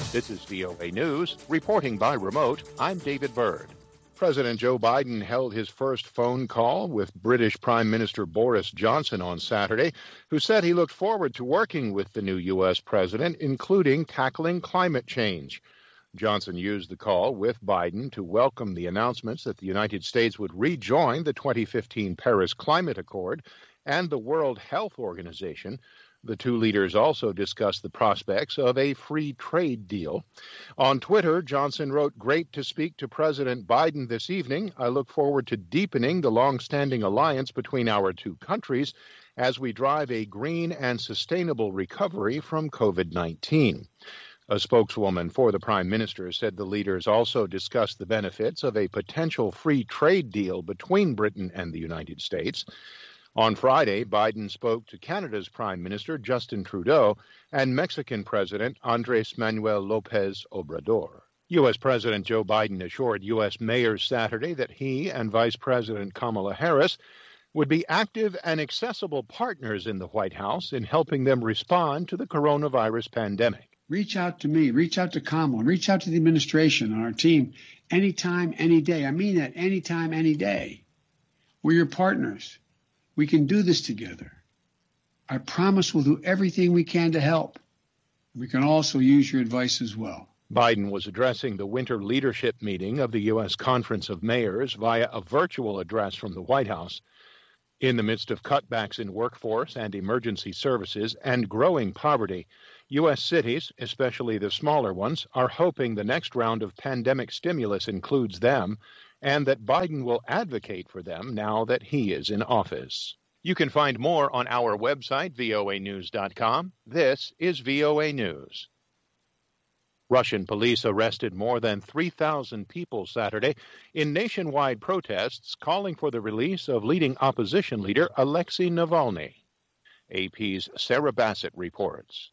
This is VOA News. Reporting by remote, I'm David Byrd. President Joe Biden held his first phone call with British Prime Minister Boris Johnson on Saturday, who said he looked forward to working with the new U.S. president, including tackling climate change. Johnson used the call with Biden to welcome the announcements that the United States would rejoin the 2015 Paris Climate Accord and the World Health Organization. The two leaders also discussed the prospects of a free trade deal. On Twitter, Johnson wrote, "Great to speak to President Biden this evening. I look forward to deepening the long-standing alliance between our two countries as we drive a green and sustainable recovery from COVID-19. A spokeswoman for the Prime Minister said the leaders also discussed the benefits of a potential free trade deal between Britain and the United States. On Friday, Biden spoke to Canada's Prime Minister, Justin Trudeau, and Mexican President Andrés Manuel López Obrador. U.S. President Joe Biden assured U.S. mayors Saturday that he and Vice President Kamala Harris would be active and accessible partners in the White House in helping them respond to the coronavirus pandemic. Reach out to me, reach out to Kamala, reach out to the administration and our team anytime, any day. I mean that, anytime, any day. We're your partners. We can do this together. I promise we'll do everything we can to help. We can also use your advice as well." Biden was addressing the winter leadership meeting of the U.S. Conference of Mayors via a virtual address from the White House. In the midst of cutbacks in workforce and emergency services and growing poverty, U.S. cities, especially the smaller ones, are hoping the next round of pandemic stimulus includes them, and that Biden will advocate for them now that he is in office. You can find more on our website, voanews.com. This is VOA News. Russian police arrested more than 3,000 people Saturday in nationwide protests calling for the release of leading opposition leader Alexei Navalny. AP's Sarah Bassett reports.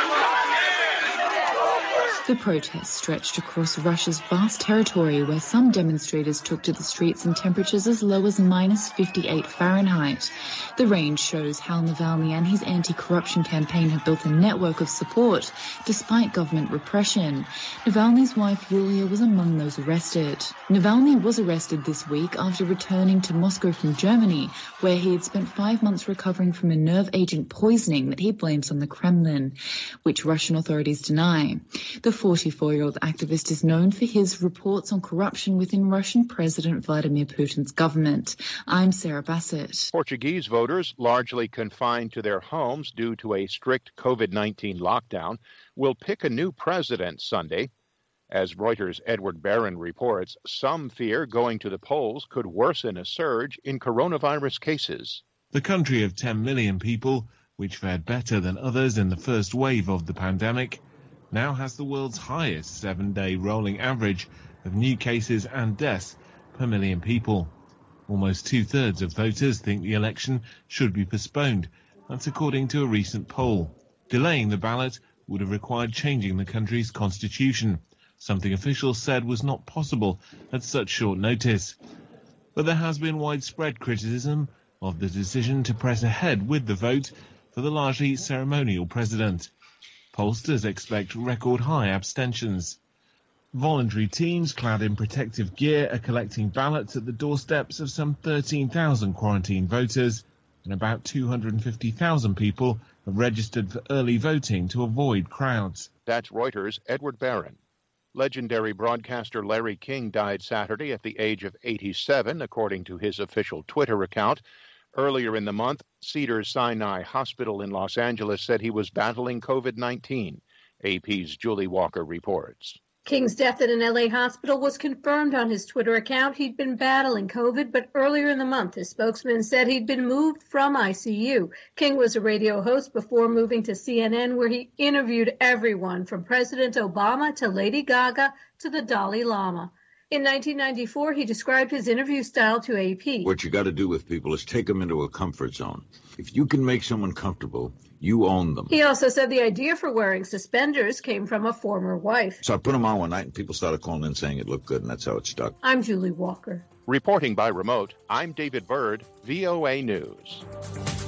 The protests stretched across Russia's vast territory, where some demonstrators took to the streets in temperatures as low as -58 Fahrenheit. The range shows how Navalny and his anti-corruption campaign have built a network of support, despite government repression. Navalny's wife, Yulia, was among those arrested. Navalny was arrested this week after returning to Moscow from Germany, where he had spent 5 months recovering from a nerve agent poisoning that he blames on the Kremlin, which Russian authorities deny. The 44-year-old activist is known for his reports on corruption within Russian President Vladimir Putin's government. I'm Sarah Bassett. Portuguese voters, largely confined to their homes due to a strict COVID-19 lockdown, will pick a new president Sunday. As Reuters' Edward Barron reports, some fear going to the polls could worsen a surge in coronavirus cases. The country of 10 million people, which fared better than others in the first wave of the pandemic, now has the world's highest 7-day rolling average of new cases and deaths per million people. Almost 2/3 of voters think the election should be postponed. That's according to a recent poll. Delaying the ballot would have required changing the country's constitution, something officials said was not possible at such short notice. But there has been widespread criticism of the decision to press ahead with the vote for the largely ceremonial president. Pollsters expect record-high abstentions. Voluntary teams clad in protective gear are collecting ballots at the doorsteps of some 13,000 quarantined voters, and about 250,000 people have registered for early voting to avoid crowds. That's Reuters' Edward Barron. Legendary broadcaster Larry King died Saturday at the age of 87, according to his official Twitter account. Earlier in the month, Cedars-Sinai Hospital in Los Angeles said he was battling COVID-19. AP's Julie Walker reports. King's death at an LA hospital was confirmed on his Twitter account. He'd been battling COVID, but earlier in the month, his spokesman said he'd been moved from ICU. King was a radio host before moving to CNN, where he interviewed everyone from President Obama to Lady Gaga to the Dalai Lama. In 1994, he described his interview style to AP. What you got to do with people is take them into a comfort zone. If you can make someone comfortable, you own them. He also said the idea for wearing suspenders came from a former wife. So I put them on one night, and people started calling in saying it looked good, and that's how it stuck. I'm Julie Walker. Reporting by remote, I'm David Byrd, VOA News.